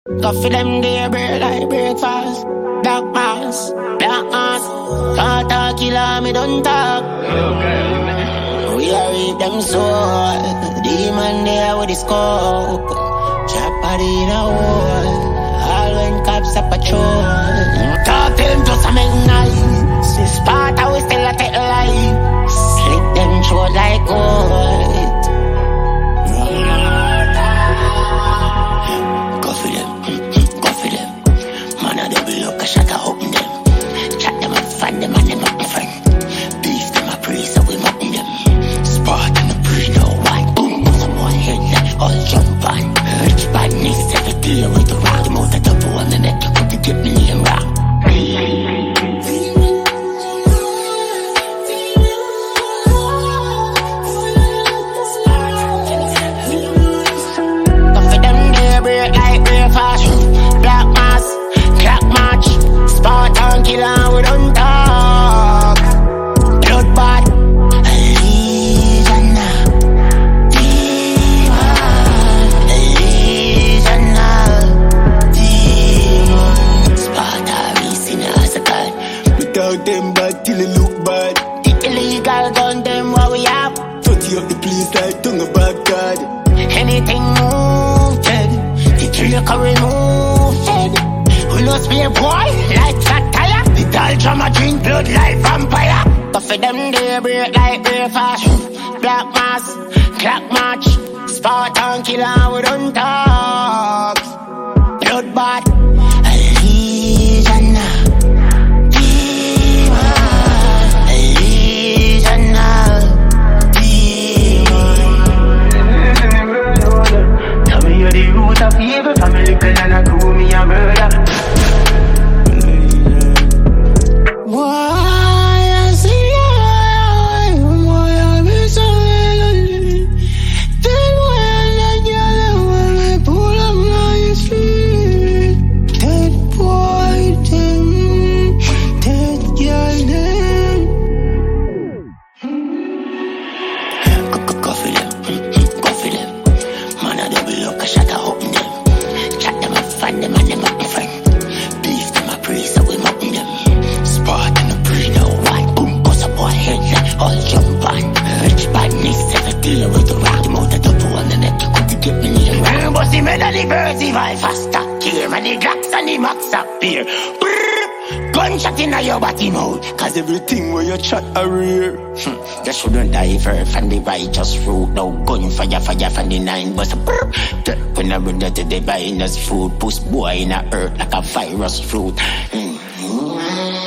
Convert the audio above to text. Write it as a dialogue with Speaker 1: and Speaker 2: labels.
Speaker 1: Coffee them day, bread like breakfast. Black mass, black mass. Can't talk killer, me don't talk. We are read them soul. Demon there with the scope. Chopper in a wall. All when cops are patrol. Talk them just a make nice. Spot how we still a take life. Slit them throat like gold. Go for them. Man a double look a shot a open them. Chat them and find them and them up my friend. Beef them a praise so we mountain them. Spot and a pre no white. Boom, some boy head like all jump on. Rich badness every day with the rock. The mouth of the double and the neck with the get million rock. Black mass, crack match, Spartan killer, we don't talk. Bloodbath, Legion, demon, Spartan, we seen as a god.
Speaker 2: Without them bad till it look bad.
Speaker 1: The illegal gun, them what we have.
Speaker 2: 40 up the place like tongue of Baghdad.
Speaker 1: Anything moved, the trigger can remove it. We lost be a boy like fat tire. The doll drama drink blood like vampire. But for them they break like breakfast. Black mass, crack match, Spartan killer, we don't talk. Bloodbath, Legion, demon, Legion, demon. Tell me you're the root of evil. Family plan and I do me a murder. Why I see you, why I miss you. Then when I get when I pull up my street. Dead boy, them, dead girl, them. Go for them, go for them. Man, I double look a shot a open them. Chat them and find them and them up my friend. Beef them a praise so we mountain them. Spot and a pre no white. Boom, bust a boy head like all jump on. Rich badness every day with the rock. The mouth of the double and the neck you got to get me near. But the medal diversify faster. Here and the glocks and the max appear. Gunshot in your body mouth.
Speaker 2: Cause everything where you chat a rear.
Speaker 1: You shouldn't divert from the righteous fruit. No gunfire, fire from the 9 bus. When I run to the buy in us food. Push boy in a earth like a virus fruit.